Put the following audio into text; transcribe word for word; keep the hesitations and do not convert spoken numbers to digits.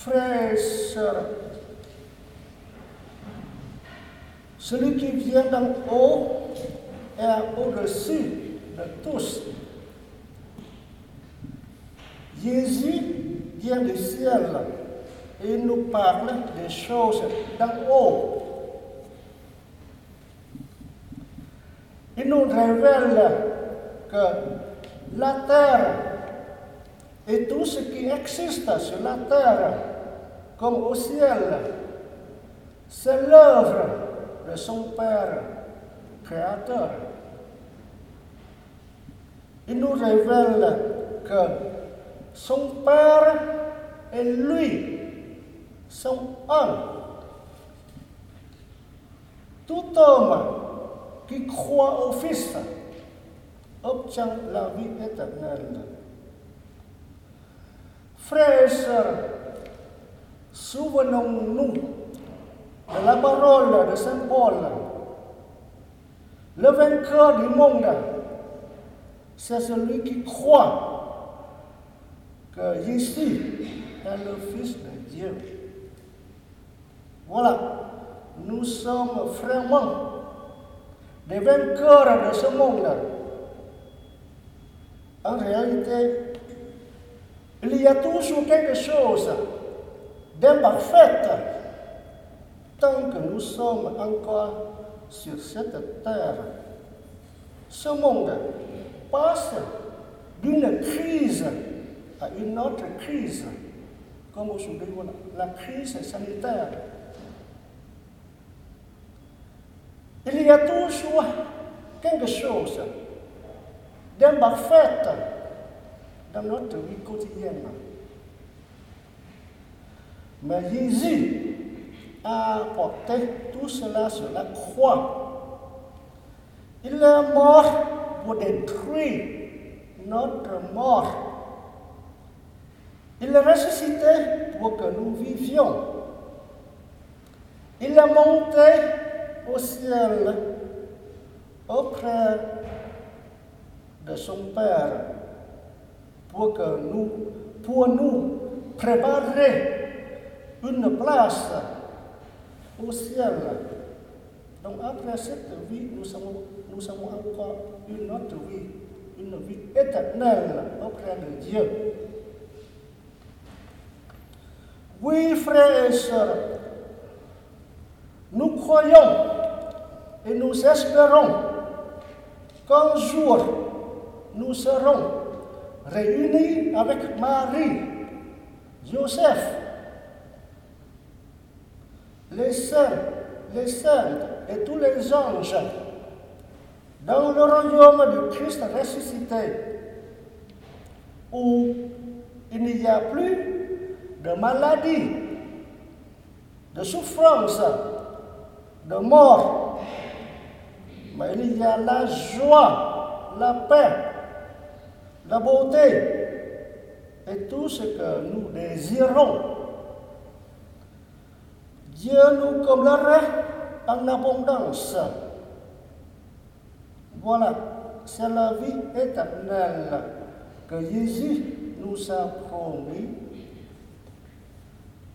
Frères et sœurs, celui qui vient d'en haut est au-dessus de tous. Jésus vient du ciel et il nous parle des choses d'en haut. Il nous révèle que la terre et tout ce qui existe sur la terre comme au ciel, c'est l'œuvre de son Père créateur. Il nous révèle que son Père et lui sont un. Tout homme qui croit au Fils obtient la vie éternelle. Frères et sœurs, souvenons-nous de la parole de Saint Paul. Le vainqueur du monde, c'est celui qui croit que Jésus est le Fils de Dieu. Voilà, nous sommes vraiment des vainqueurs de ce monde. En réalité, il y a toujours quelque chose d'imparfait tant que nous sommes encore sur cette terre. Ce monde passe d'une crise à une autre crise, comme aujourd'hui, voilà, la crise sanitaire. Il y a toujours quelque chose d'imparfait dans notre vie quotidienne. Mais Jésus a porté tout cela sur la croix. Il est mort pour détruire notre mort. Il est ressuscité pour que nous vivions. Il est monté au ciel auprès de son Père pour que nous, pour nous préparer une place au ciel. Donc après cette vie, nous avons, nous avons encore une autre vie, une vie éternelle auprès de Dieu. Oui, frères et sœurs, nous croyons et nous espérons qu'un jour nous serons réunis avec Marie, Joseph, les saints, les saintes et tous les anges dans le royaume du Christ ressuscité, où il n'y a plus de maladie, de souffrance, de mort, mais il y a la joie, la paix, la beauté et tout ce que nous désirons. Dieu nous comblera en abondance. Voilà, c'est la vie éternelle que Jésus nous a promis